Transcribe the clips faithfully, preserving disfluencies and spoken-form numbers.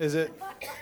Is it?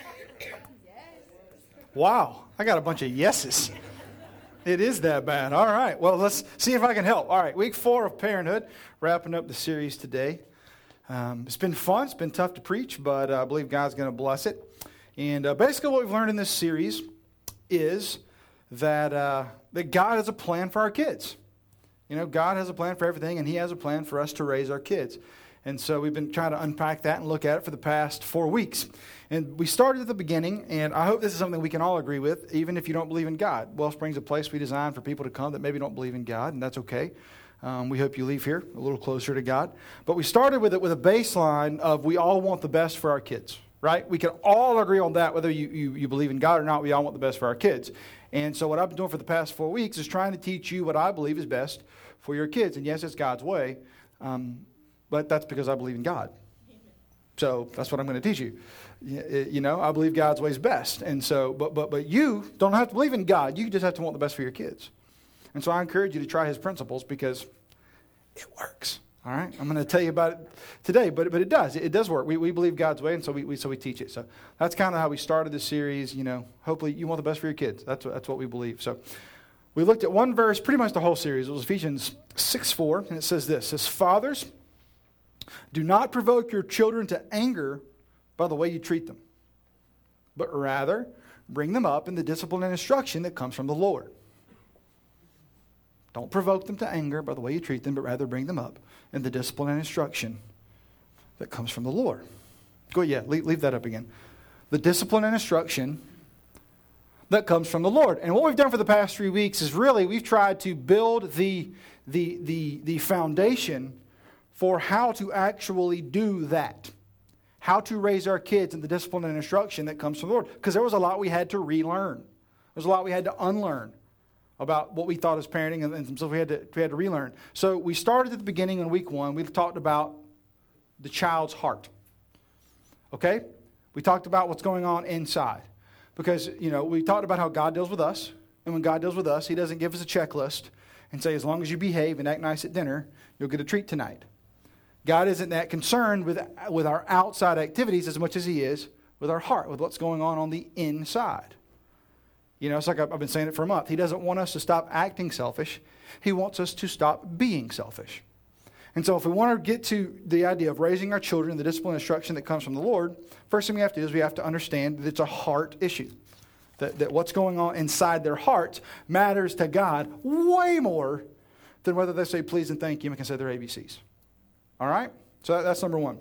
Wow, I got a bunch of yeses. It is that bad. All right. Well, let's see if I can help. All right, week four of Parenthood, wrapping up the series today. Um, it's been fun. It's been tough to preach, but uh, I believe God's going to bless it. And uh, basically what we've learned in this series is that uh, that God has a plan for our kids. You know, God has a plan for everything, and He has a plan for us to raise our kids. And so we've been trying to unpack that and look at it for the past four weeks. And we started at the beginning, and I hope this is something we can all agree with, even if you don't believe in God. Wellspring's a place we designed for people to come that maybe don't believe in God, and that's okay. Um, we hope you leave here a little closer to God. But we started with it with a baseline of we all want the best for our kids, right? We can all agree on that, whether you, you, you believe in God or not. We all want the best for our kids. And so what I've been doing for the past four weeks is trying to teach you what I believe is best for your kids. And yes, it's God's way, um, but that's because I believe in God. So that's what I'm going to teach you. You know, I believe God's way is best. And so, but but but you don't have to believe in God. You just have to want the best for your kids. And so I encourage you to try His principles because it works. All right? I'm going to tell you about it today, but but it does. It does work. We we believe God's way, and so we, we so we teach it. So that's kind of how we started this series. You know, hopefully you want the best for your kids. That's what, that's what we believe. So we looked at one verse, pretty much the whole series. It was Ephesians six four, and it says this. It says, "Fathers, do not provoke your children to anger by the way you treat them, but rather bring them up in the discipline and instruction that comes from the Lord." Don't provoke them to anger by the way you treat them, but rather bring them up in the discipline and instruction that comes from the Lord. Go ahead, yeah, leave, leave that up again. The discipline and instruction that comes from the Lord. And what we've done for the past three weeks is really we've tried to build the, the, the, the foundation for how to actually do that. How to raise our kids in the discipline and instruction that comes from the Lord. Because there was a lot we had to relearn. There was a lot we had to unlearn about what we thought as parenting, and, and some stuff we had to we had to relearn. So we started at the beginning in week one. We talked about the child's heart. Okay? We talked about what's going on inside. Because, you know, we talked about how God deals with us. And when God deals with us, He doesn't give us a checklist and say, as long as you behave and act nice at dinner, you'll get a treat tonight. God isn't that concerned with, with our outside activities as much as He is with our heart, with what's going on on the inside. You know, it's like I've been saying it for a month. He doesn't want us to stop acting selfish. He wants us to stop being selfish. And so if we want to get to the idea of raising our children, the discipline and instruction that comes from the Lord, first thing we have to do is we have to understand that it's a heart issue. That, that what's going on inside their hearts matters to God way more than whether they say please and thank you and can say their A B Cs. All right? So that, that's number one.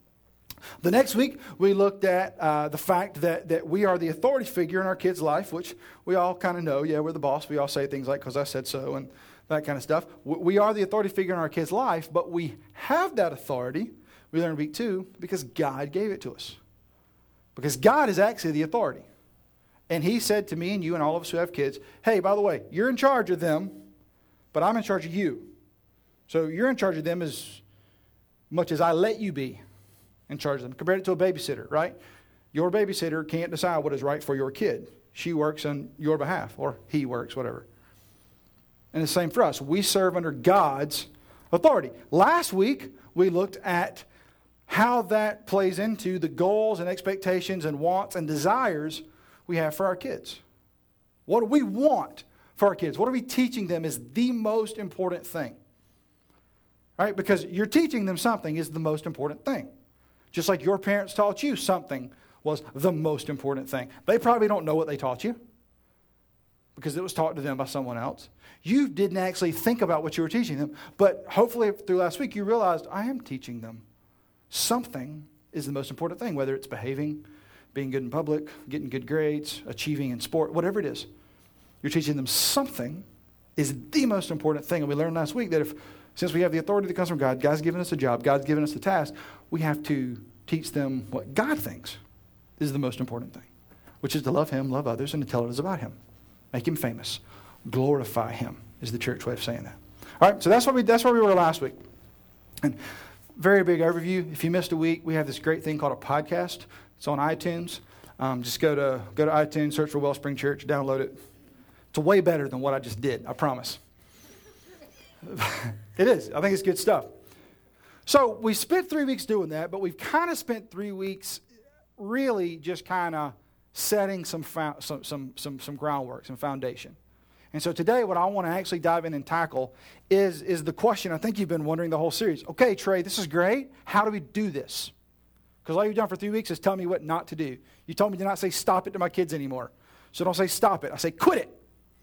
The next week, we looked at uh, the fact that, that we are the authority figure in our kids' life, which we all kind of know. Yeah, we're the boss. We all say things like, because I said so, and that kind of stuff. We are the authority figure in our kids' life, but we have that authority, we learned week two, because God gave it to us. Because God is actually the authority. And He said to me and you and all of us who have kids, hey, by the way, you're in charge of them, but I'm in charge of you. So you're in charge of them as much as I let you be in charge of them. Compare it to a babysitter, right? Your babysitter can't decide what is right for your kid. She works on your behalf, or he works, whatever. And the same for us. We serve under God's authority. Last week, we looked at how that plays into the goals and expectations and wants and desires we have for our kids. What do we want for our kids? What are we teaching them is the most important thing. Right? Because you're teaching them something is the most important thing. Just like your parents taught you something was the most important thing. They probably don't know what they taught you because it was taught to them by someone else. You didn't actually think about what you were teaching them, but hopefully through last week you realized I am teaching them something is the most important thing, whether it's behaving, being good in public, getting good grades, achieving in sport, whatever it is. You're teaching them something is the most important thing. And we learned last week that if since we have the authority that comes from God, God's given us a job, God's given us a task, we have to teach them what God thinks is the most important thing, which is to love Him, love others, and to tell others about Him. Make Him famous. Glorify Him is the church way of saying that. All right, so that's what we that's where we were last week. And very big overview. If you missed a week, we have this great thing called a podcast. It's on iTunes. Um, just go to go to iTunes, search for Wellspring Church, download it. It's way better than what I just did, I promise. It is. I think it's good stuff. So we spent three weeks doing that, but we've kind of spent three weeks really just kind of setting some, fo- some, some, some, some groundwork, some foundation. And so today what I want to actually dive in and tackle is, is the question I think you've been wondering the whole series. Okay, Trey, this is great. How do we do this? Because all you've done for three weeks is tell me what not to do. You told me to not say stop it to my kids anymore. So don't say stop it. I say quit it.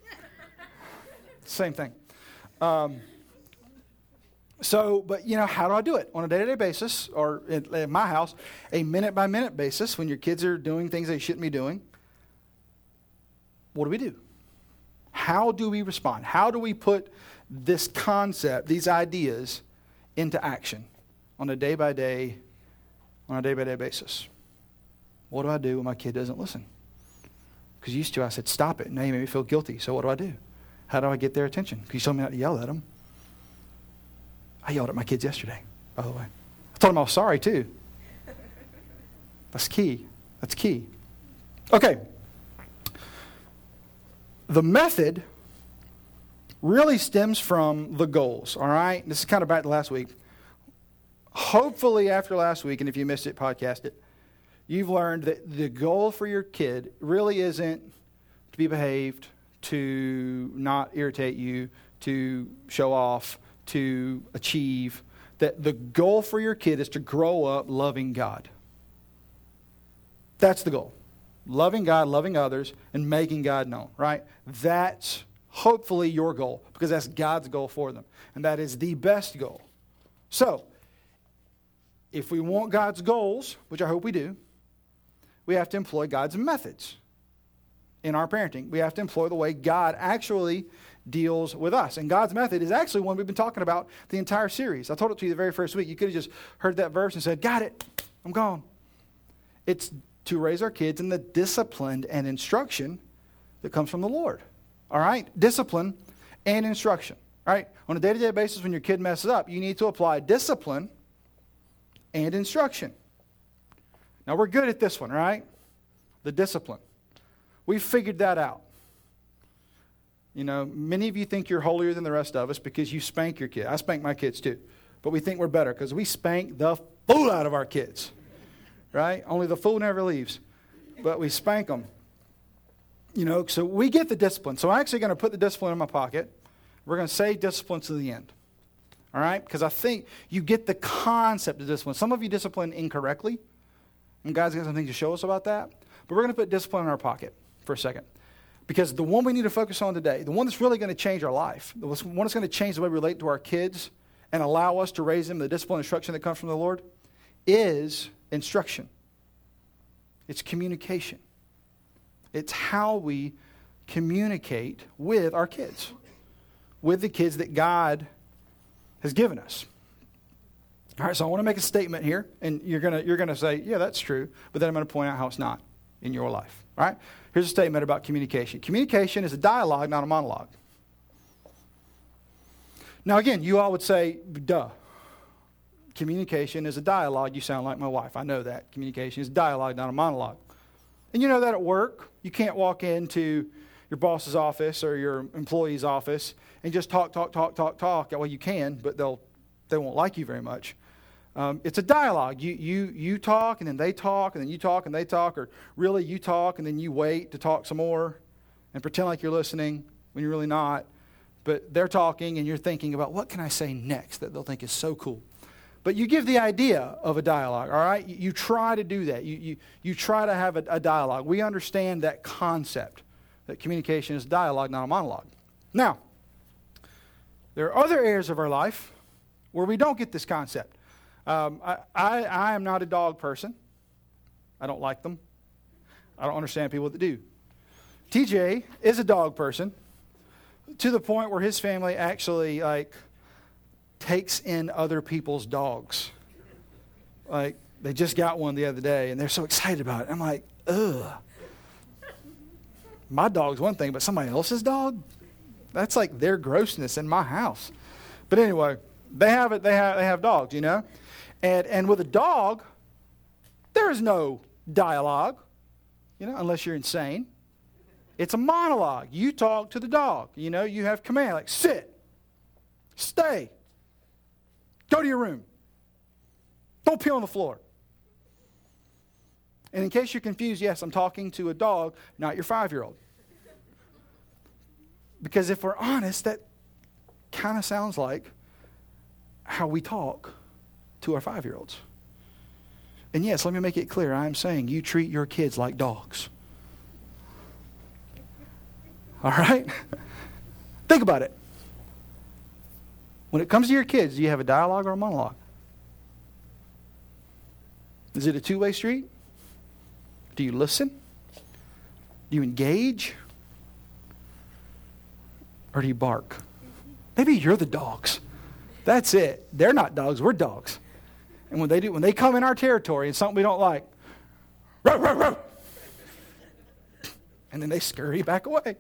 Same thing. Um, so, but you know, how do I do it? On a day-to-day basis, or in, in my house, a minute-by-minute basis, when your kids are doing things they shouldn't be doing, what do we do? How do we respond? How do we put this concept, these ideas, into action on a day-by-day, on a day-by-day basis? What do I do when my kid doesn't listen? Because used to I said, stop it. Now you made me feel guilty. So what do I do? How do I get their attention? Because you told me not to yell at them. I yelled at my kids yesterday, by the way. I told them I was sorry, too. That's key. That's key. Okay. The method really stems from the goals, all right? This is kind of back to last week. Hopefully after last week, and if you missed it, podcast it, you've learned that the goal for your kid really isn't to be behaved, to not irritate you, to show off, to achieve. That the goal for your kid is to grow up loving God. That's the goal. Loving God, loving others, and making God known, right? That's hopefully your goal, because that's God's goal for them. And that is the best goal. So, if we want God's goals, which I hope we do, we have to employ God's methods in our parenting. We have to employ the way God actually deals with us. And God's method is actually one we've been talking about the entire series. I told it to you the very first week. You could have just heard that verse and said, got it, I'm gone. It's to raise our kids in the discipline and instruction that comes from the Lord. All right? Discipline and instruction. All right? On a day-to-day basis, when your kid messes up, you need to apply discipline and instruction. Now, we're good at this one, right? The discipline. We've figured that out. You know, many of you think you're holier than the rest of us because you spank your kid. I spank my kids too. But we think we're better because we spank the fool out of our kids. Right? Only the fool never leaves. But we spank them. You know, so we get the discipline. So I'm actually going to put the discipline in my pocket. We're going to say discipline to the end. All right? Because I think you get the concept of discipline. Some of you discipline incorrectly. And God's got something to show us about that. But we're going to put discipline in our pocket for a second. Because the one we need to focus on today, the one that's really going to change our life, the one that's going to change the way we relate to our kids and allow us to raise them in the discipline and instruction that comes from the Lord, is instruction. It's communication. It's how we communicate with our kids, with the kids that God has given us. All right, so I want to make a statement here, and you're gonna you're gonna say, yeah, that's true, but then I'm going to point out how it's not in your life. All right? Here's a statement about communication. Communication is a dialogue, not a monologue. Now, again, you all would say, duh. Communication is a dialogue. You sound like my wife. I know that. Communication is a dialogue, not a monologue. And you know that at work. You can't walk into your boss's office or your employee's office and just talk, talk, talk, talk, talk. Well, you can, but they'll they won't like you very much. Um, it's a dialogue. You you you talk, and then they talk, and then you talk, and they talk, or really you talk, and then you wait to talk some more and pretend like you're listening when you're really not. But they're talking, and you're thinking about, what can I say next that they'll think is so cool? But you give the idea of a dialogue, all right? You, you try to do that. You, you, you try to have a, a dialogue. We understand that concept, that communication is dialogue, not a monologue. Now, there are other areas of our life where we don't get this concept. Um, I, I, I am not a dog person. I don't like them. I don't understand people that do. T J is a dog person to the point where his family actually, like, takes in other people's dogs. Like, they just got one the other day, and they're so excited about it. I'm like, ugh. My dog's one thing, but somebody else's dog? That's like their grossness in my house. But anyway, they have it. They have they have dogs, you know? And and with a dog, there is no dialogue, you know, unless you're insane. It's a monologue. You talk to the dog. You know, you have command, like sit, stay, go to your room, don't pee on the floor. And in case you're confused, yes, I'm talking to a dog, not your five-year-old. Because if we're honest, that kind of sounds like how we talk to our five-year-olds. And yes, let me make it clear. I'm saying you treat your kids like dogs. All right? Think about it. When it comes to your kids, do you have a dialogue or a monologue? Is it a two-way street? Do you listen? Do you engage? Or do you bark? Maybe you're the dogs. That's it. They're not dogs. We're dogs. And when they do, when they come in our territory and something we don't like, ruh, ruh, ruh, and then they scurry back away.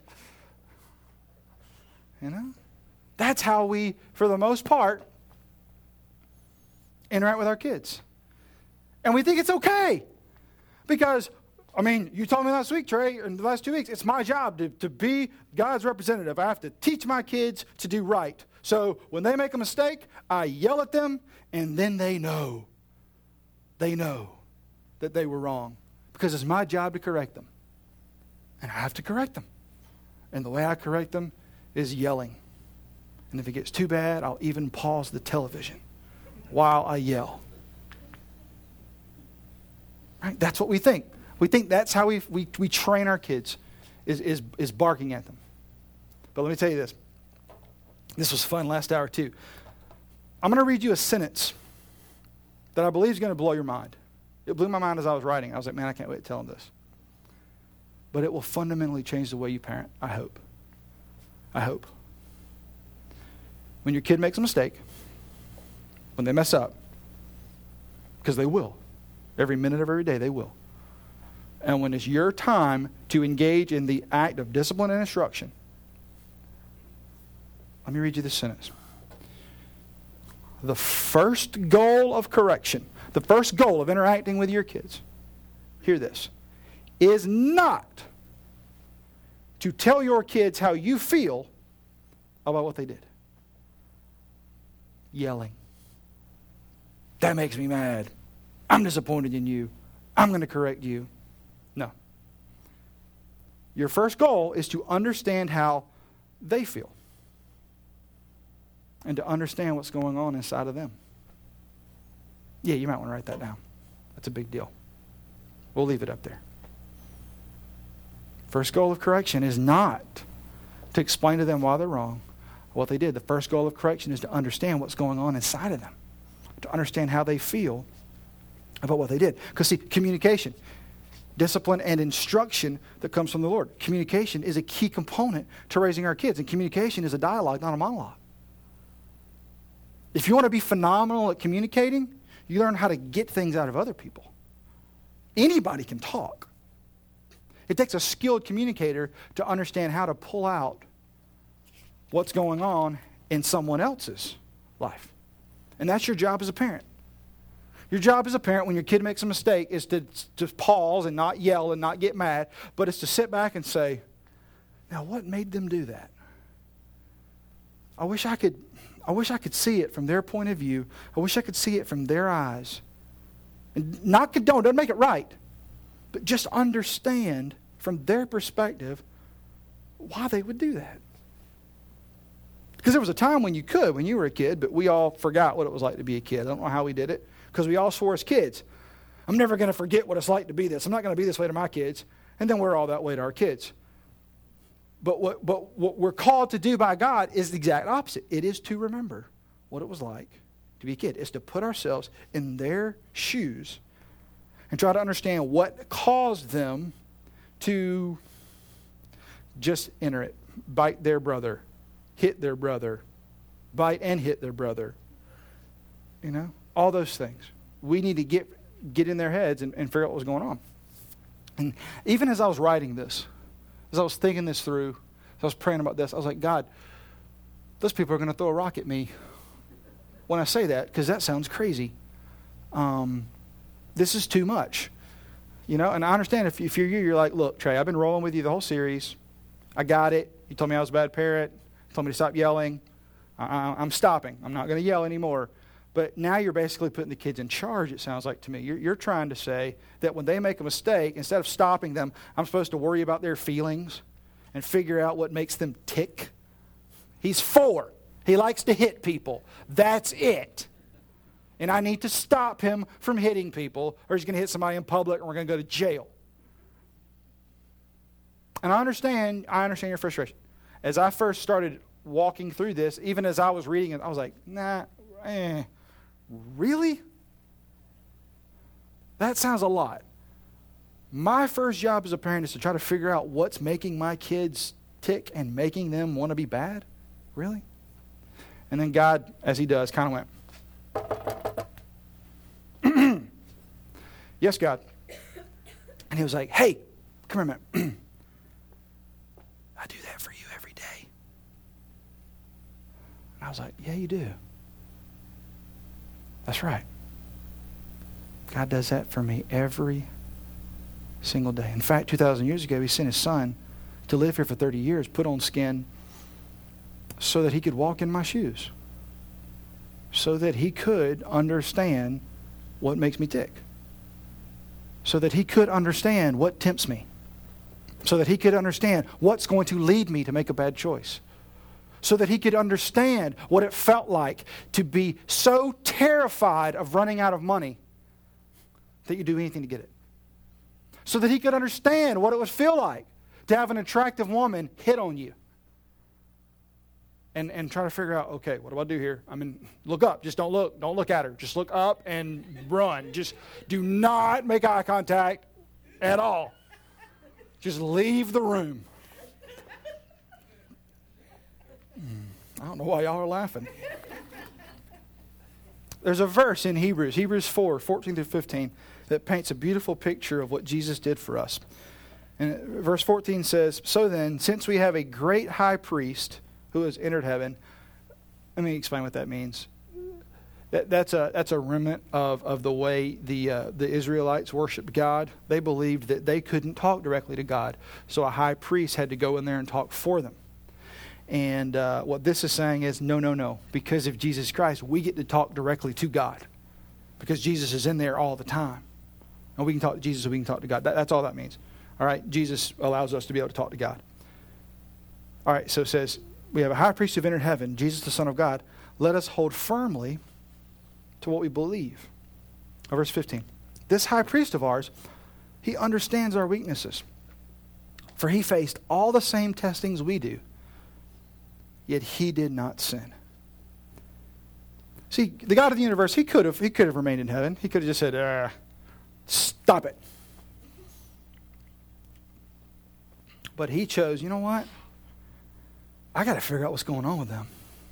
You know? That's how we, for the most part, interact with our kids. And we think it's okay. Because, I mean, you told me last week, Trey, in the last two weeks, it's my job to, to be God's representative. I have to teach my kids to do right. So when they make a mistake, I yell at them, and then they know. They know that they were wrong. Because it's my job to correct them. And I have to correct them. And the way I correct them is yelling. And if it gets too bad, I'll even pause the television while I yell. Right? That's what we think. We think that's how we we, we train our kids, is, is, is barking at them. But let me tell you this. This was fun last hour too. I'm going to read you a sentence that I believe is going to blow your mind. It blew my mind as I was writing. I was like, man, I can't wait to tell them this. But it will fundamentally change the way you parent, I hope. I hope. When your kid makes a mistake, when they mess up, because they will. Every minute of every day, they will. And when it's your time to engage in the act of discipline and instruction, let me read you this sentence. The first goal of correction, the first goal of interacting with your kids, hear this, is not to tell your kids how you feel about what they did. Yelling. That makes me mad. I'm disappointed in you. I'm going to correct you. No. Your first goal is to understand how they feel. And to understand what's going on inside of them. Yeah, you might want to write that down. That's a big deal. We'll leave it up there. First goal of correction is not to explain to them why they're wrong, what they did. The first goal of correction is to understand what's going on inside of them. To understand how they feel about what they did. Because see, communication, discipline and instruction that comes from the Lord. Communication is a key component to raising our kids. And communication is a dialogue, not a monologue. If you want to be phenomenal at communicating, you learn how to get things out of other people. Anybody can talk. It takes a skilled communicator to understand how to pull out what's going on in someone else's life. And that's your job as a parent. Your job as a parent when your kid makes a mistake is to just pause and not yell and not get mad, but it's to sit back and say, now what made them do that? I wish I could I wish I could see it from their point of view. I wish I could see it from their eyes. And not condone, doesn't make it right, but just understand from their perspective why they would do that. Because there was a time when you could, when you were a kid, but we all forgot what it was like to be a kid. I don't know how we did it, because we all swore as kids, I'm never going to forget what it's like to be this. I'm not going to be this way to my kids. And then we're all that way to our kids. But what, but what we're called to do by God is the exact opposite. It is to remember what it was like to be a kid. It's to put ourselves in their shoes and try to understand what caused them to just enter it, bite their brother, hit their brother, bite and hit their brother. You know, all those things. We need to get get in their heads and, and figure out what was going on. And even as I was writing this, as I was thinking this through, as I was praying about this, I was like, God, those people are going to throw a rock at me when I say that, because that sounds crazy. Um, this is too much. You know, and I understand if, if you're you, you're like, look, Trey, I've been rolling with you the whole series. I got it. You told me I was a bad parent. You told me to stop yelling. I, I, I'm stopping. I'm not going to yell anymore. But now you're basically putting the kids in charge, it sounds like to me. You're, you're trying to say that when they make a mistake, instead of stopping them, I'm supposed to worry about their feelings and figure out what makes them tick. He's four. He likes to hit people. That's it. And I need to stop him from hitting people, or he's going to hit somebody in public and we're going to go to jail. And I understand, I understand your frustration. As I first started walking through this, even as I was reading it, I was like, nah, eh. Really? That sounds a lot. My first job as a parent is to try to figure out what's making my kids tick and making them want to be bad? Really? And then God, as he does, kind of went, yes, God. And he was like, hey, come here a minute. I do that for you every day. And I was like, yeah, you do. That's right. God does that for me every single day. In fact, two thousand years ago, he sent his son to live here for thirty years, put on skin so that he could walk in my shoes, so that he could understand what makes me tick, so that he could understand what tempts me, so that he could understand what's going to lead me to make a bad choice, so that he could understand what it felt like to be so terrified of running out of money that you do anything to get it. So that he could understand what it would feel like to have an attractive woman hit on you. And, and try to figure out, okay, what do I do here? I mean, look up. Just don't look. Don't look at her. Just look up and run. Just do not make eye contact at all. Just leave the room. I don't know why y'all are laughing. There's a verse in Hebrews, Hebrews four, fourteen through fifteen, that paints a beautiful picture of what Jesus did for us. And verse fourteen says, so then, since we have a great high priest who has entered heaven, let me explain what that means. That, that's a that's a remnant of, of the way the uh, the Israelites worshiped God. They believed that they couldn't talk directly to God, so a high priest had to go in there and talk for them. And uh, what this is saying is, no, no, no. Because of Jesus Christ, we get to talk directly to God. Because Jesus is in there all the time. And we can talk to Jesus, so we can talk to God. That, that's all that means. All right? Jesus allows us to be able to talk to God. All right, so it says, we have a high priest who entered heaven, Jesus the Son of God. Let us hold firmly to what we believe. Verse fifteen. This high priest of ours, he understands our weaknesses. For he faced all the same testings we do, yet he did not sin. See, the God of the universe, he could have he could have remained in heaven. He could have just said, uh, stop it. But he chose, you know what? I got to figure out what's going on with them.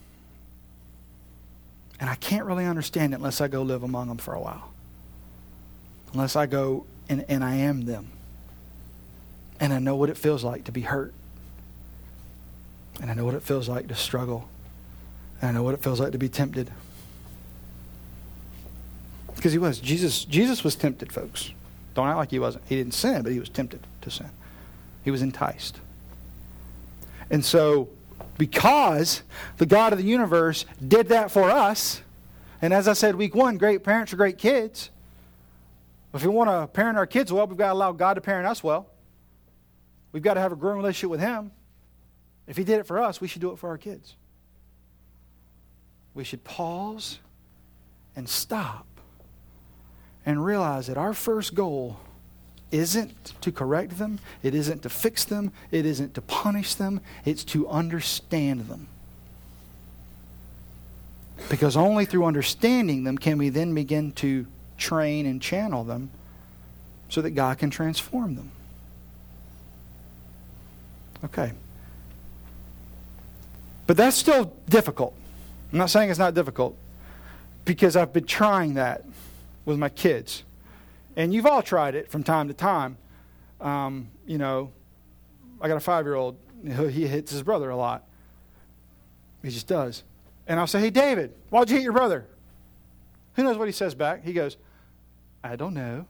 And I can't really understand it unless I go live among them for a while. Unless I go and, and I am them. And I know what it feels like to be hurt. And I know what it feels like to struggle. And I know what it feels like to be tempted. Because he was. Jesus, Jesus was tempted, folks. Don't act like he wasn't. He didn't sin, but he was tempted to sin. He was enticed. And so, because the God of the universe did that for us, and as I said week one, great parents are great kids. If we want to parent our kids well, we've got to allow God to parent us well. We've got to have a growing relationship with him. If he did it for us, we should do it for our kids. We should pause and stop and realize that our first goal isn't to correct them, it isn't to fix them, it isn't to punish them, it's to understand them. Because only through understanding them can we then begin to train and channel them so that God can transform them. Okay. But that's still difficult. I'm not saying it's not difficult, because I've been trying that with my kids. And you've all tried it from time to time. Um, you know, I got a five-year-old. He hits his brother a lot. He just does. And I'll say, hey, David, why'd you hit your brother? Who knows what he says back? He goes, I don't know.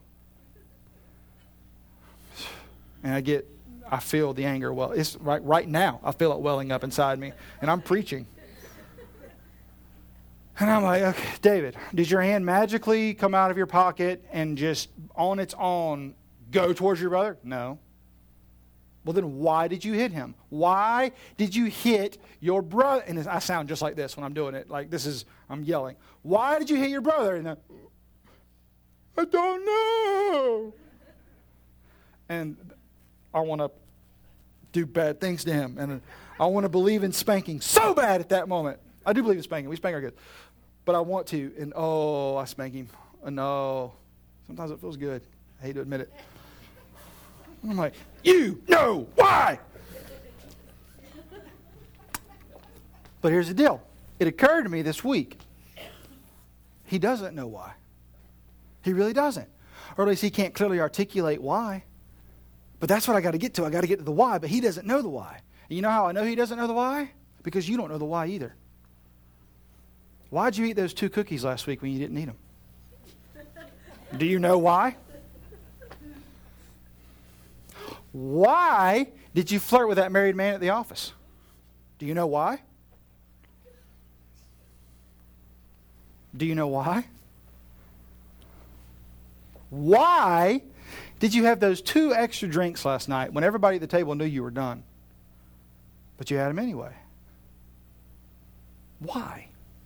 And I get, I feel the anger. Well, it's right, right now. I feel it welling up inside me. And I'm preaching. And I'm like, okay, David, did your hand magically come out of your pocket and just on its own go towards your brother? No. Well, then why did you hit him? Why did you hit your brother? And I sound just like this when I'm doing it. Like this is, I'm yelling. Why did you hit your brother? And then, I don't know. And I want to do bad things to him. And I want to believe in spanking so bad at that moment. I do believe in spanking. We spank our kids. But I want to. And oh, I spank him. Oh, no. Sometimes it feels good. I hate to admit it. I'm like, you know why? But here's the deal. It occurred to me this week. He doesn't know why. He really doesn't. Or at least he can't clearly articulate why. But that's what I got to get to. I got to get to the why, but he doesn't know the why. And you know how I know he doesn't know the why? Because you don't know the why either. Why'd you eat those two cookies last week when you didn't eat them? Do you know why? Why did you flirt with that married man at the office? Do you know why? Do you know why? Why did you have those two extra drinks last night when everybody at the table knew you were done? But you had them anyway. Why?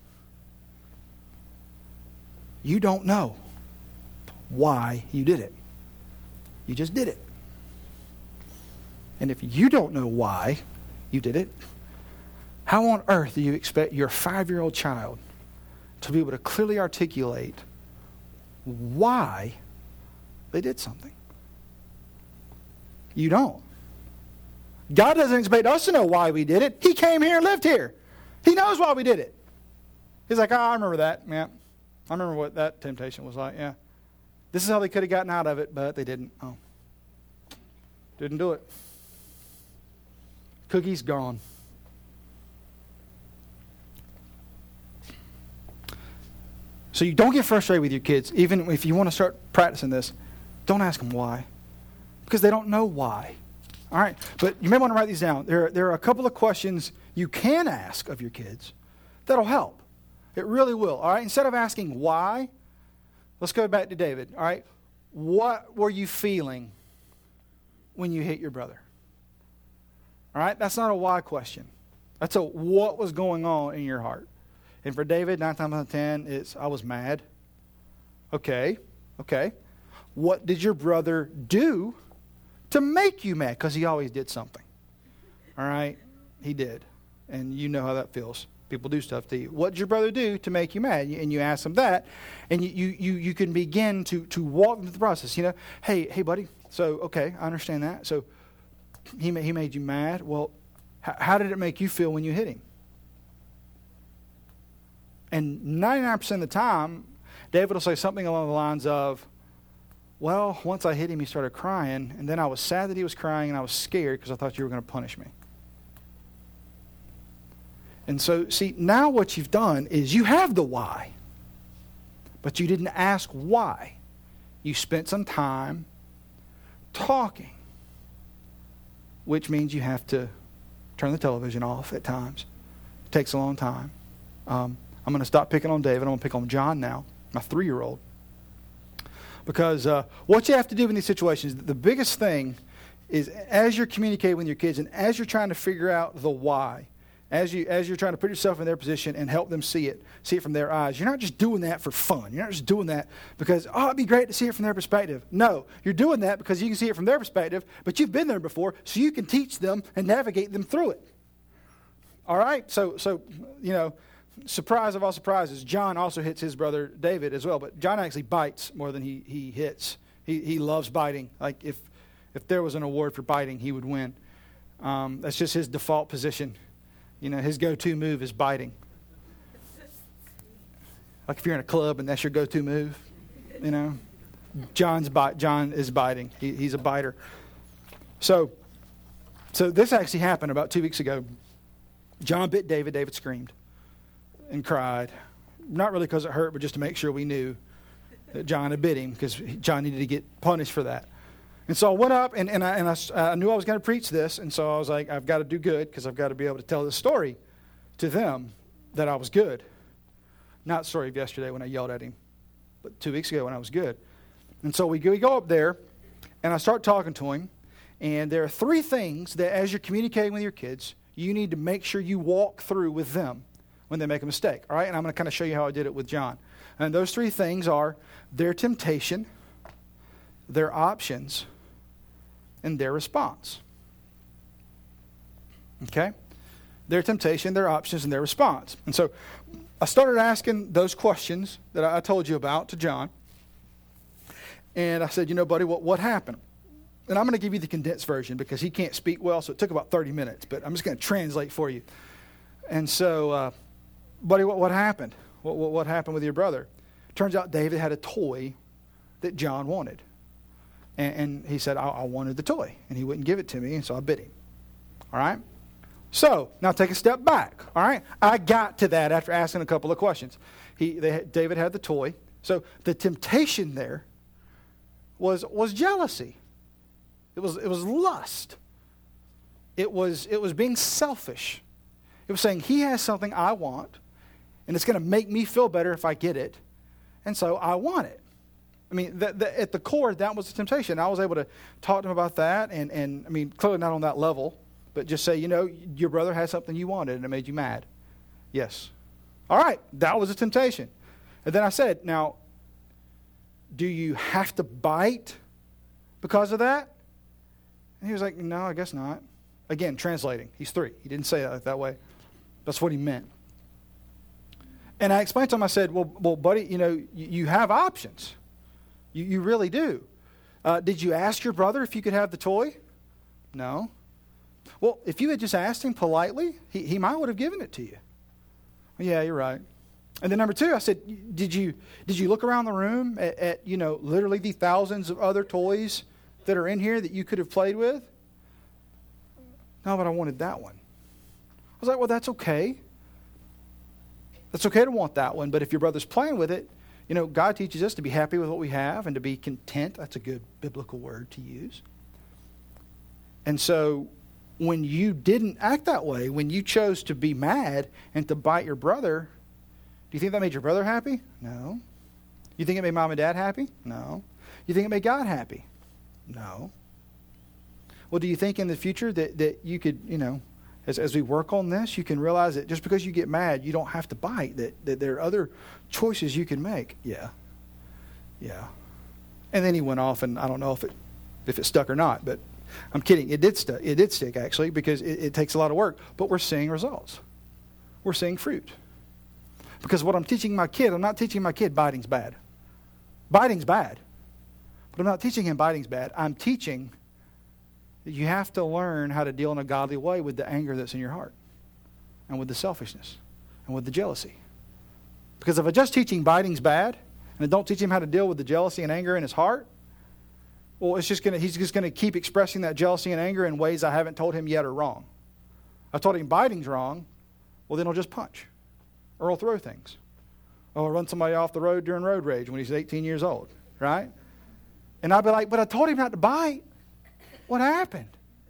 You don't know why you did it. You just did it. And if you don't know why you did it, how on earth do you expect your five-year-old child to be able to clearly articulate why they did something? You don't. God doesn't expect us to know why we did it. He came here and lived here. He knows why we did it. He's like, oh, I remember that. Yeah. I remember what that temptation was like. Yeah. This is how they could have gotten out of it, but they didn't. Oh. Didn't do it. Cookie's gone. So you don't get frustrated with your kids. Even if you want to start practicing this, don't ask them why. Because they don't know why. All right? But you may want to write these down. There, there are a couple of questions you can ask of your kids that'll help. It really will. All right? Instead of asking why, let's go back to David. All right? What were you feeling when you hit your brother? All right? That's not a why question. That's a what was going on in your heart. And for David, nine times out of ten, it's I was mad. Okay. Okay. What did your brother do to make you mad? Because he always did something. All right? He did. And you know how that feels. People do stuff to you. What did your brother do to make you mad? And you ask them that, and you you you, you can begin to, to walk them through the process. You know, hey, hey, buddy, so, okay, I understand that. So he, he made you mad. Well, h- how did it make you feel when you hit him? And ninety-nine percent of the time, David will say something along the lines of, well, once I hit him, he started crying, and then I was sad that he was crying, and I was scared because I thought you were going to punish me. And so, see, now what you've done is you have the why, but you didn't ask why. You spent some time talking, which means you have to turn the television off at times. It takes a long time. Um, I'm going to stop picking on David. I'm going to pick on John now, my three-year-old. Because uh, what you have to do in these situations, the biggest thing is as you're communicating with your kids and as you're trying to figure out the why, as, you, as you're trying to put yourself in their position and help them see it, see it from their eyes, you're not just doing that for fun. You're not just doing that because, oh, it'd be great to see it from their perspective. No, you're doing that because you can see it from their perspective, but you've been there before, so you can teach them and navigate them through it. All right? So, so you know, surprise of all surprises, John also hits his brother David as well, but John actually bites more than he, he hits. He he loves biting. Like if if there was an award for biting, he would win. Um, that's just his default position. You know, his go-to move is biting. Like if you're in a club and that's your go-to move, you know, John's bite. John is biting. He, he's a biter. So, so this actually happened about two weeks ago. John bit David. David screamed and cried. Not really because it hurt, but just to make sure we knew that John had bit him because John needed to get punished for that. And so I went up and, and, I, and I, I knew I was going to preach this. And so I was like, I've got to do good because I've got to be able to tell this story to them that I was good. Not the story of yesterday when I yelled at him, but two weeks ago when I was good. And so we go, we go up there, and I start talking to him. And there are three things that as you're communicating with your kids, you need to make sure you walk through with them when they make a mistake. All right? And I'm going to kind of show you how I did it with John. And those three things are their temptation, their options, and their response. Okay? Their temptation, their options, and their response. And so I started asking those questions that I told you about to John. And I said, you know, buddy, what, what happened? And I'm going to give you the condensed version because he can't speak well, so it took about thirty minutes. But I'm just going to translate for you. And so, uh, buddy, what, what happened? What, what, what happened with your brother? Turns out David had a toy that John wanted. And, and he said, I, I wanted the toy. And he wouldn't give it to me, and so I bit him. All right? So, now take a step back. All right? I got to that after asking a couple of questions. He, they, David had the toy. So, the temptation there was, was jealousy. It was, it was lust. It was, it was being selfish. It was saying, he has something I want, and it's going to make me feel better if I get it, and so I want it. I mean, the, the, at the core, that was the temptation. I was able to talk to him about that, and, and I mean, clearly not on that level, but just say, you know, your brother had something you wanted, and it made you mad. Yes. All right, that was a temptation. And then I said, now, do you have to bite because of that? And he was like, no, I guess not. Again, translating. He's three. He didn't say that that way. That's what he meant. And I explained to him, I said, well, well buddy, you know, you, you have options. You, you really do. Uh, did you ask your brother if you could have the toy? No. Well, if you had just asked him politely, he, he might would have given it to you. Well, yeah, you're right. And then number two, I said, did you did you look around the room at, at, you know, literally the thousands of other toys that are in here that you could have played with? No, but I wanted that one. I was like, well, that's okay. That's okay to want that one, but if your brother's playing with it, you know, God teaches us to be happy with what we have and to be content. That's a good biblical word to use. And so when you didn't act that way, when you chose to be mad and to bite your brother, do you think that made your brother happy? No. You think it made mom and dad happy? No. You think it made God happy? No. Well, do you think in the future that, that you could, you know, as, as we work on this, you can realize that just because you get mad, you don't have to bite, that, that there are other choices you can make? Yeah. Yeah. And then he went off, and I don't know if it if it stuck or not, but I'm kidding. It did stick. It did stick, actually, because it, it takes a lot of work. But we're seeing results. We're seeing fruit. Because what I'm teaching my kid, I'm not teaching my kid biting's bad. Biting's bad. But I'm not teaching him biting's bad. I'm teaching that you have to learn how to deal in a godly way with the anger that's in your heart, and with the selfishness, and with the jealousy. Because if I just teaching biting's bad, and I don't teach him how to deal with the jealousy and anger in his heart, well, it's just gonna he's just gonna keep expressing that jealousy and anger in ways I haven't told him yet are wrong. I told him biting's wrong, well then he'll just punch. Or he'll throw things. Or he'll run somebody off the road during road rage when he's eighteen years old, right? And I'll be like, but I told him not to bite. What happened?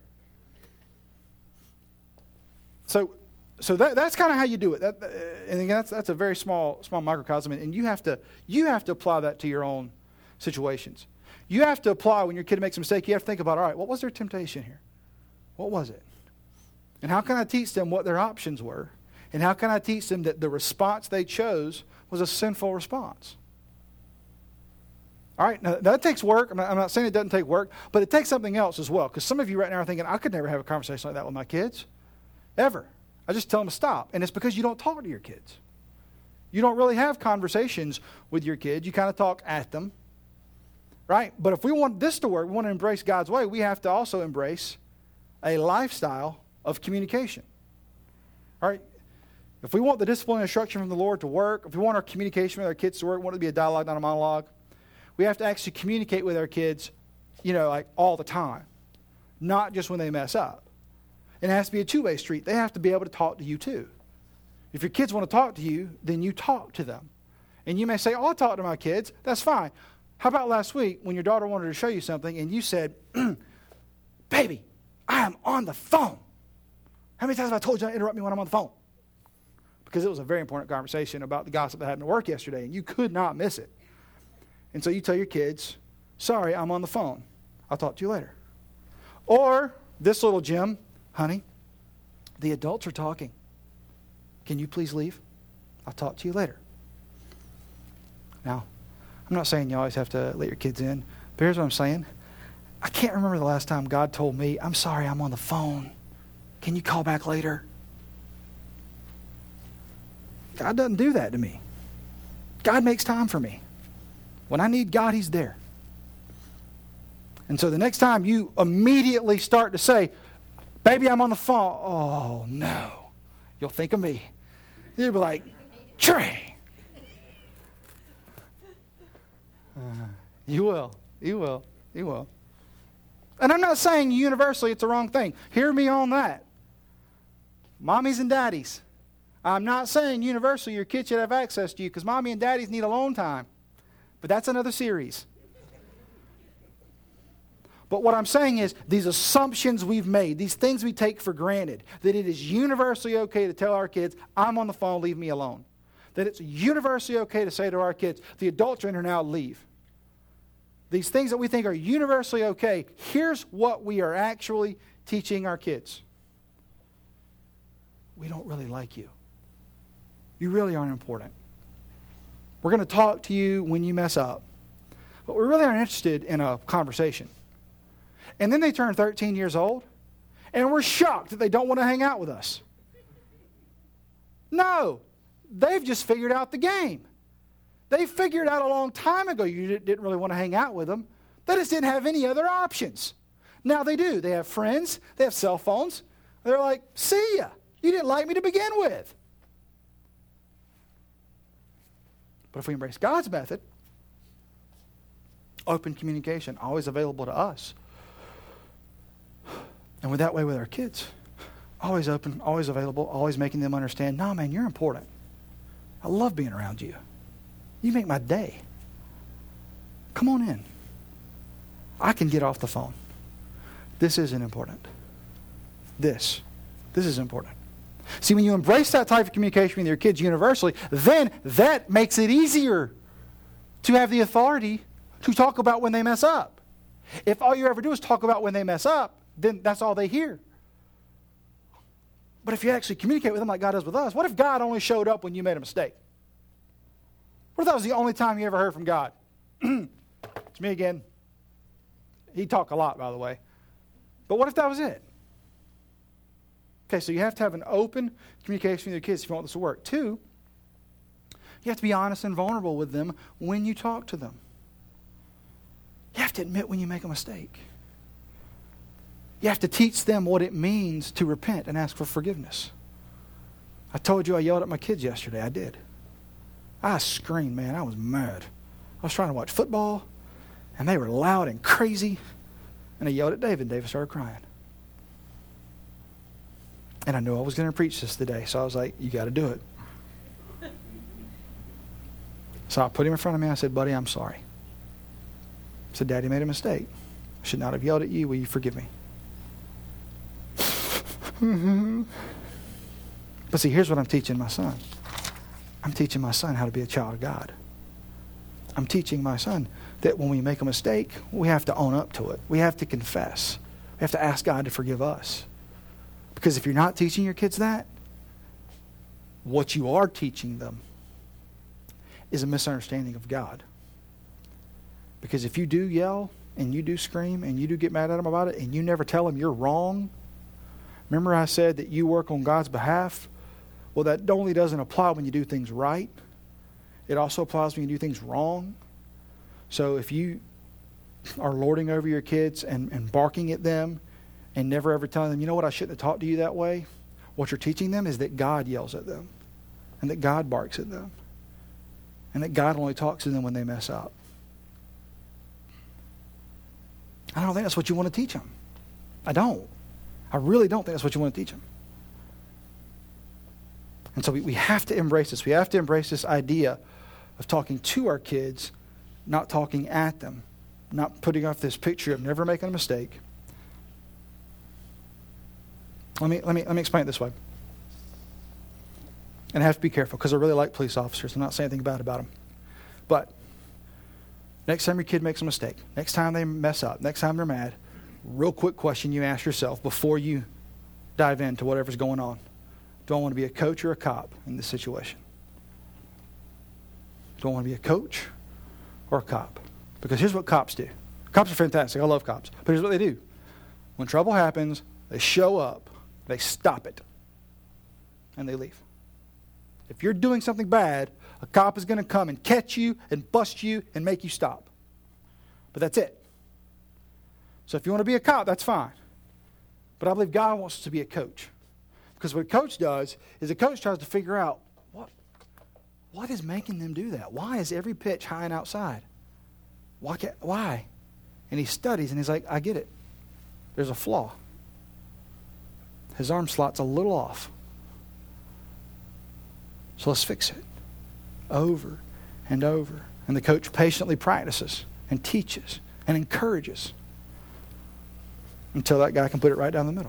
So, so that, that's kind of how you do it. That, uh, and again, that's that's a very small small microcosm, and you have to you have to apply that to your own situations. You have to apply when your kid makes a mistake. You have to think about, all right, what was their temptation here? What was it? And how can I teach them what their options were? And how can I teach them that the response they chose was a sinful response? All right, now that takes work. I'm not, I'm not saying it doesn't take work, but it takes something else as well. Because some of you right now are thinking, I could never have a conversation like that with my kids. Ever. I just tell them to stop. And it's because you don't talk to your kids. You don't really have conversations with your kids. You kind of talk at them. Right? But if we want this to work, we want to embrace God's way, we have to also embrace a lifestyle of communication. All right? If we want the discipline and instruction from the Lord to work, if we want our communication with our kids to work, we want it to be a dialogue, not a monologue, we have to actually communicate with our kids, you know, like all the time, not just when they mess up. And it has to be a two-way street. They have to be able to talk to you too. If your kids want to talk to you, then you talk to them. And you may say, oh, I'll talk to my kids. That's fine. How about last week when your daughter wanted to show you something and you said, baby, I am on the phone. How many times have I told you not to interrupt me when I'm on the phone? because it was a very important conversation about the gossip that happened at work yesterday, and you could not miss it. And so you tell your kids, sorry, I'm on the phone. I'll talk to you later. Or this little gem, honey, the adults are talking. Can you please leave? I'll talk to you later. Now, I'm not saying you always have to let your kids in, but here's what I'm saying. I can't remember the last time God told me, I'm sorry, I'm on the phone. Can you call back later? God doesn't do that to me. God makes time for me. When I need God, He's there. And so the next time you immediately start to say, baby, I'm on the phone. Oh, no. You'll think of me. You'll be like, Trey. Uh, you will. You will. You will. And I'm not saying universally it's the wrong thing. Hear me on that. Mommies and daddies. I'm not saying universally your kids should have access to you because mommy and daddies need alone time. But that's another series. But what I'm saying is these assumptions we've made, these things we take for granted, that it is universally okay to tell our kids, I'm on the phone, leave me alone. That it's universally okay to say to our kids, the adults are in here now, leave. These things that we think are universally okay, here's what we are actually teaching our kids. We don't really like you. You really aren't important. We're going to talk to you when you mess up. But we really aren't interested in a conversation. And then they turn thirteen years old, and we're shocked that they don't want to hang out with us. No, they've just figured out the game. They figured out a long time ago you didn't really want to hang out with them. They just didn't have any other options. Now they do. They have friends. They have cell phones. They're like, see ya. You didn't like me to begin with. But if we embrace God's method, open communication, always available to us. And with that way with our kids, always open, always available, always making them understand, no, man, you're important. I love being around you. You make my day. Come on in. I can get off the phone. This isn't important. This. This is important. See, when you embrace that type of communication with your kids universally, then that makes it easier to have the authority to talk about when they mess up. If all you ever do is talk about when they mess up, then that's all they hear. But if you actually communicate with them like God does with us, what if God only showed up when you made a mistake? What if that was the only time you ever heard from God? It's me again. He'd talk a lot, by the way. But what if that was it? Okay, so you have to have an open communication with your kids if you want this to work. Two, you have to be honest and vulnerable with them when you talk to them. You have to admit when you make a mistake. You have to teach them what it means to repent and ask for forgiveness. I told you I yelled at my kids yesterday. I did. I screamed, man. I was mad. I was trying to watch football, and they were loud and crazy. And I yelled at David. David started crying. And I knew I was going to preach this today, so I was like, you got to do it. So I put him in front of me. I said, buddy, I'm sorry. I said, Daddy made a mistake. I should not have yelled at you. Will you forgive me? Mm-hmm. But see, here's what I'm teaching my son. I'm teaching my son how to be a child of God. I'm teaching my son that when we make a mistake, we have to own up to it. We have to confess. We have to ask God to forgive us. Because if you're not teaching your kids that, what you are teaching them is a misunderstanding of God. Because if you do yell and you do scream and you do get mad at them about it and you never tell them you're wrong, remember I said that you work on God's behalf? Well, that only doesn't apply when you do things right. It also applies when you do things wrong. So if you are lording over your kids and, and barking at them and never ever telling them, you know what, I shouldn't have talked to you that way, what you're teaching them is that God yells at them and that God barks at them and that God only talks to them when they mess up. I don't think that's what you want to teach them. I don't. I really don't think that's what you want to teach them. And so we, we have to embrace this. We have to embrace this idea of talking to our kids, not talking at them, not putting off this picture of never making a mistake. Let me, let me, let me explain it this way. And I have to be careful because I really like police officers. I'm not saying anything bad about them. But next time your kid makes a mistake, next time they mess up, next time they're mad, real quick question you ask yourself before you dive into whatever's going on. Do I want to be a coach or a cop in this situation? Do I want to be a coach or a cop? Because here's what cops do. Cops are fantastic. I love cops. But here's what they do. When trouble happens, they show up, they stop it, and they leave. If you're doing something bad, a cop is going to come and catch you and bust you and make you stop. But that's it. So if you want to be a cop, that's fine. But I believe God wants us to be a coach. Because what a coach does is a coach tries to figure out what, what is making them do that? Why is every pitch high and outside? Why? Can't, why? And he studies and he's like, I get it. There's a flaw. His arm slot's a little off. So let's fix it. Over and over. And the coach patiently practices and teaches and encourages until that guy can put it right down the middle.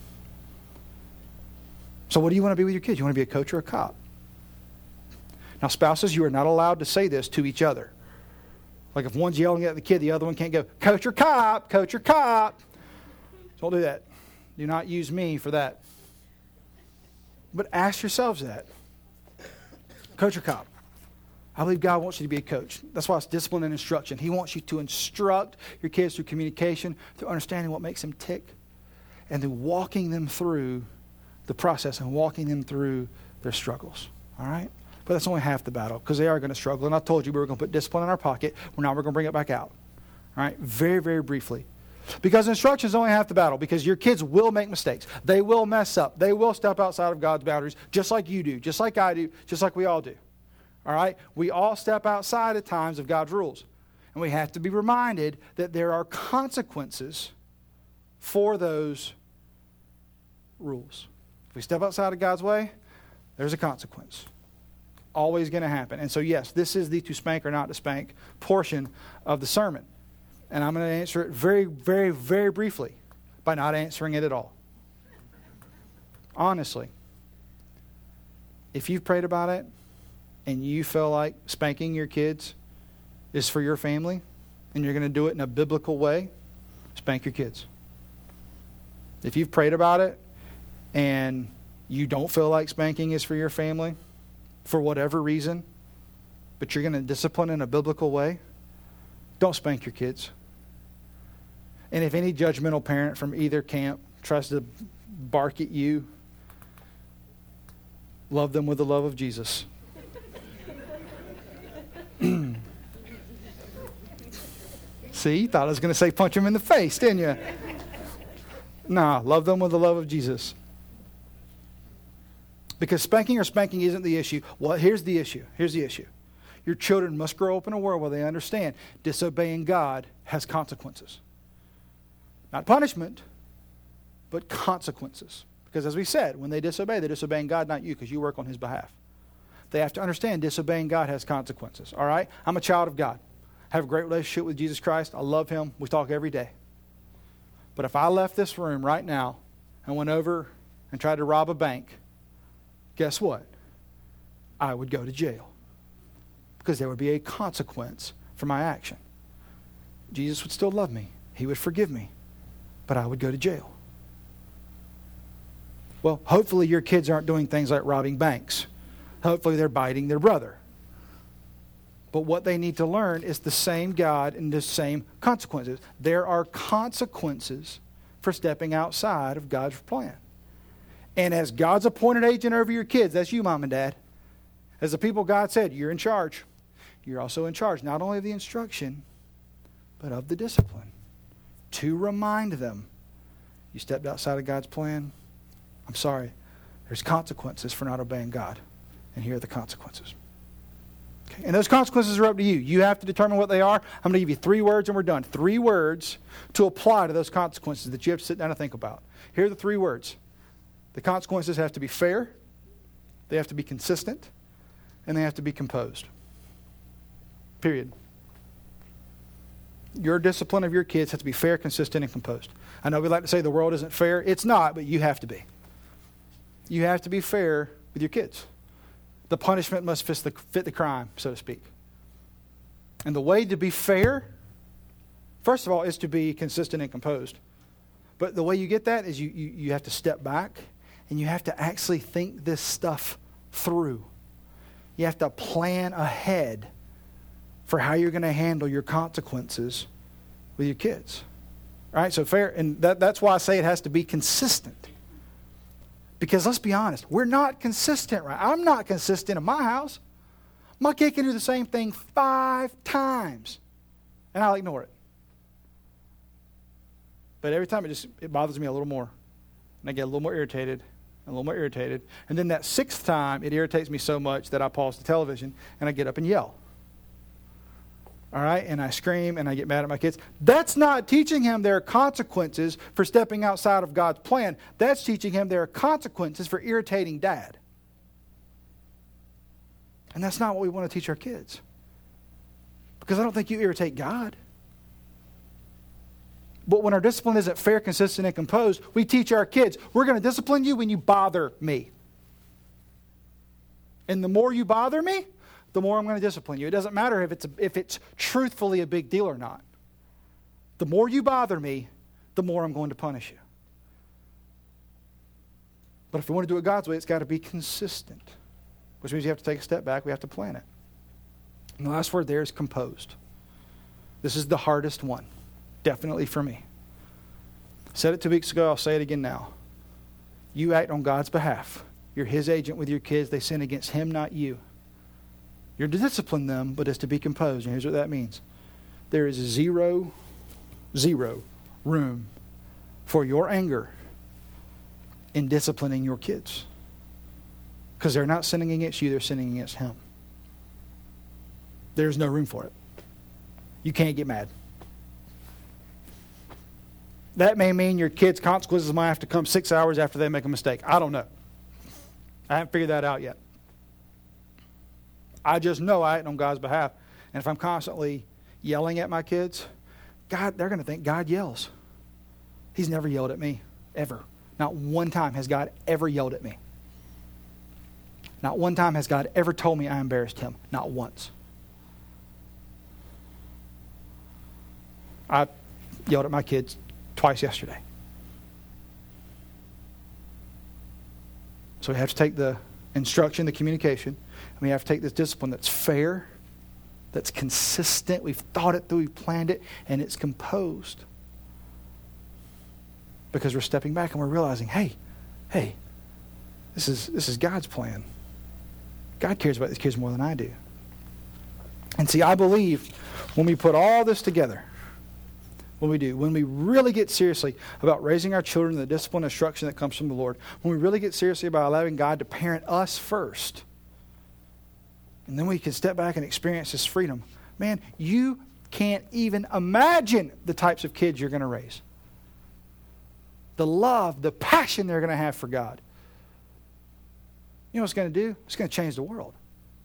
So what do you want to be with your kids? You want to be a coach or a cop? Now, spouses, you are not allowed to say this to each other. Like if one's yelling at the kid, the other one can't go, coach or cop, coach or cop. Don't do that. Do not use me for that. But ask yourselves that. Coach or cop? I believe God wants you to be a coach. That's why it's discipline and instruction. He wants you to instruct your kids through communication, through understanding what makes them tick, and through walking them through the process and walking them through their struggles. All right? But that's only half the battle because they are going to struggle. And I told you we were going to put discipline in our pocket. Well, now we're going to bring it back out. All right? Very, very briefly. Because instruction is only half the battle because your kids will make mistakes. They will mess up. They will step outside of God's boundaries just like you do, just like I do, just like we all do. All right? We all step outside at times of God's rules. And we have to be reminded that there are consequences for those rules. If we step outside of God's way, there's a consequence. Always going to happen. And so, yes, this is the to spank or not to spank portion of the sermon. And I'm going to answer it very, very, very briefly by not answering it at all. Honestly, if you've prayed about it and you feel like spanking your kids is for your family and you're going to do it in a biblical way, spank your kids. If you've prayed about it and you don't feel like spanking is for your family for whatever reason, but you're going to discipline in a biblical way, don't spank your kids. And if any judgmental parent from either camp tries to bark at you, love them with the love of Jesus. See, you thought I was going to say punch them in the face, didn't you? Nah, love them with the love of Jesus. Because spanking or spanking isn't the issue. Well, here's the issue. Here's the issue. Your children must grow up in a world where they understand disobeying God has consequences. Not punishment, but consequences. Because as we said, when they disobey, they're disobeying God, not you, because you work on His behalf. They have to understand disobeying God has consequences. All right? I'm a child of God. I have a great relationship with Jesus Christ. I love Him. We talk every day. But if I left this room right now and went over and tried to rob a bank, guess what? I would go to jail. Because there would be a consequence for my action. Jesus would still love me. He would forgive me. But I would go to jail. Well, hopefully your kids aren't doing things like robbing banks. Hopefully they're biting their brother. But what they need to learn is the same God and the same consequences. There are consequences for stepping outside of God's plan. And as God's appointed agent over your kids, that's you, Mom and Dad. As the people God said, you're in charge. You're also in charge not only of the instruction, but of the discipline. To remind them, you stepped outside of God's plan. I'm sorry. There's consequences for not obeying God. And here are the consequences. Okay. And those consequences are up to you. You have to determine what they are. I'm going to give you three words and we're done. Three words to apply to those consequences that you have to sit down and think about. Here are the three words. The consequences have to be fair, they have to be consistent, and they have to be composed. Period. Your discipline of your kids has to be fair, consistent, and composed. I know we like to say the world isn't fair. It's not, but you have to be. You have to be fair with your kids. The punishment must fit the, fit the crime, so to speak. And the way to be fair, first of all, is to be consistent and composed. But the way you get that is you, you, you have to step back and you have to actually think this stuff through. You have to plan ahead for how you're going to handle your consequences with your kids. All right, so fair, and that, that's why I say it has to be consistent. Because let's be honest, we're not consistent, right? I'm not consistent in my house. My kid can do the same thing five times, and I'll ignore it. But every time it just it bothers me a little more. And I get a little more irritated, a little more irritated. And then that sixth time, it irritates me so much that I pause the television and I get up and yell. All right? And I scream and I get mad at my kids. That's not teaching him there are consequences for stepping outside of God's plan. That's teaching him there are consequences for irritating dad. And that's not what we want to teach our kids. Because I don't think you irritate God. But when our discipline isn't fair, consistent, and composed, we teach our kids, we're going to discipline you when you bother me. And the more you bother me, the more I'm going to discipline you. It doesn't matter if it's, a, if it's truthfully a big deal or not. The more you bother me, the more I'm going to punish you. But if we want to do it God's way, it's got to be consistent. Which means you have to take a step back. We have to plan it. And the last word there is composed. This is the hardest one. Definitely for me. I said it two weeks ago. I'll say it again now. You act on God's behalf. You're His agent with your kids. They sin against Him, not you. You're to discipline them, but it's to be composed. And here's what that means. There is zero, zero room for your anger in disciplining your kids. Because they're not sinning against you, they're sinning against Him. There's no room for it. You can't get mad. That may mean your kids' consequences might have to come six hours after they make a mistake. I don't know. I haven't figured that out yet. I just know I act on God's behalf. And if I'm constantly yelling at my kids, God, they're going to think God yells. He's never yelled at me, ever. Not one time has God ever yelled at me. Not one time has God ever told me I embarrassed Him. Not once. I yelled at my kids twice yesterday. So we have to take the instruction, the communication, and we have to take this discipline that's fair, that's consistent. We've thought it through, we've planned it, and it's composed. Because we're stepping back and we're realizing, hey, hey, this is this is God's plan. God cares about these kids more than I do. And see, I believe when we put all this together, when we do, when we really get seriously about raising our children, the discipline and instruction that comes from the Lord, when we really get seriously about allowing God to parent us first, and then we can step back and experience this freedom, man, you can't even imagine the types of kids you're going to raise. The love, the passion they're going to have for God. You know what it's going to do? It's going to change the world.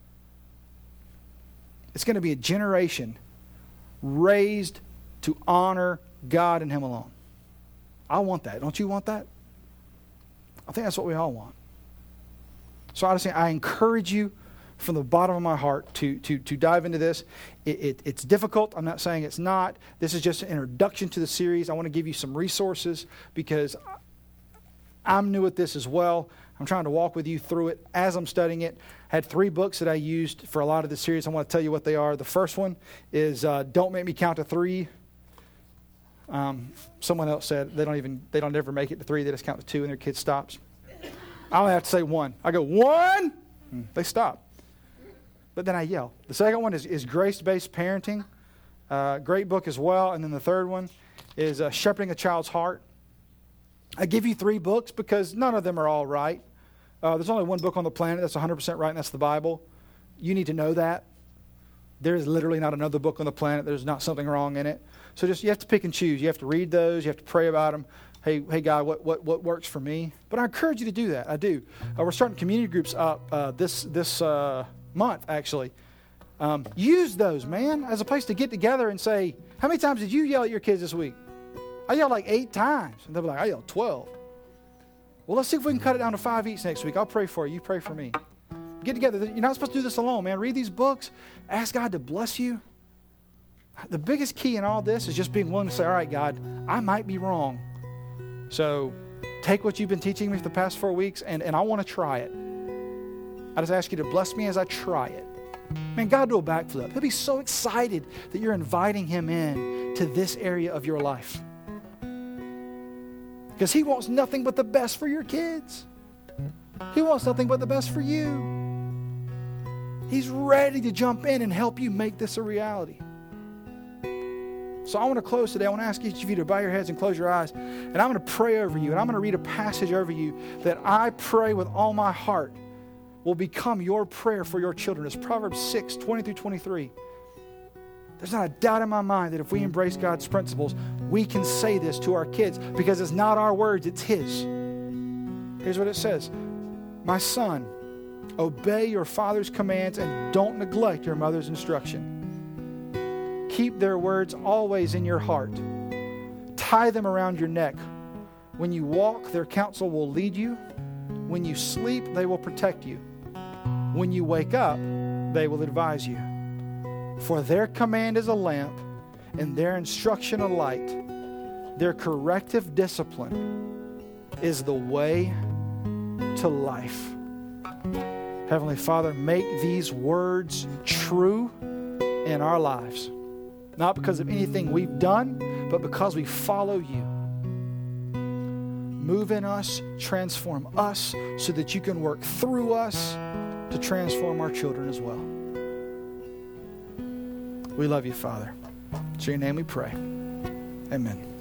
It's going to be a generation raised to honor God and Him alone. I want that. Don't you want that? I think that's what we all want. So honestly, I encourage you from the bottom of my heart to, to, to dive into this. It, it, it's difficult. I'm not saying it's not. This is just an introduction to the series. I want to give you some resources because I'm new at this as well. I'm trying to walk with you through it as I'm studying it. I had three books that I used for a lot of the series. I want to tell you what they are. The first one is uh, Don't Make Me Count to Three. Um, someone else said they don't even they don't ever make it to three. They just count to two and their kid stops. I only have to say one. I go, one? They stop. But then I yell. The second one is, is Grace-Based Parenting. Uh, great book as well. And then the third one is uh, Shepherding a Child's Heart. I give you three books because none of them are all right. Uh, there's only one book on the planet that's one hundred percent right, and that's the Bible. You need to know that. There's literally not another book on the planet. There's not something wrong in it. So just you have to pick and choose. You have to read those. You have to pray about them. Hey, hey, God, what what what works for me? But I encourage you to do that. I do. Uh, we're starting community groups up uh, this this uh, month, actually. Um, use those, man, as a place to get together and say, how many times did you yell at your kids this week? I yelled like eight times. And they'll be like, I yelled twelve. Well, let's see if we can cut it down to five each next week. I'll pray for you. You pray for me. get together. You're not supposed to do this alone, man. Read these books. Ask God to bless you. The biggest key in all this is just being willing to say, all right, God, I might be wrong. So take what you've been teaching me for the past four weeks, and, and I want to try it. I just ask you to bless me as I try it. Man, God will backflip. He'll be so excited that you're inviting him in to this area of your life. Because he wants nothing but the best for your kids. He wants nothing but the best for you. He's ready to jump in and help you make this a reality. So I want to close today. I want to ask each of you to bow your heads and close your eyes. And I'm going to pray over you. And I'm going to read a passage over you that I pray with all my heart will become your prayer for your children. It's Proverbs six, twenty through twenty-three. There's not a doubt in my mind that if we embrace God's principles, we can say this to our kids because it's not our words, it's his. Here's what it says. My son, obey your father's commands and don't neglect your mother's instruction. Keep their words always in your heart. Tie them around your neck. When you walk, their counsel will lead you. When you sleep, they will protect you. When you wake up, they will advise you. For their command is a lamp and their instruction a light. Their corrective discipline is the way to life. Heavenly Father, make these words true in our lives. Not because of anything we've done, but because we follow you. Move in us, transform us, so that you can work through us to transform our children as well. We love you, Father. In your name we pray. Amen.